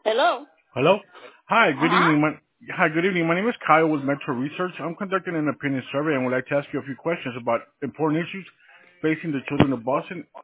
Hello. Hello. Hi. Uh Good huh. evening. Hi. Good evening. My name is Kyle with Metro Research. I'm conducting an opinion survey and would like to ask you a few questions about important issues facing the children of Boston.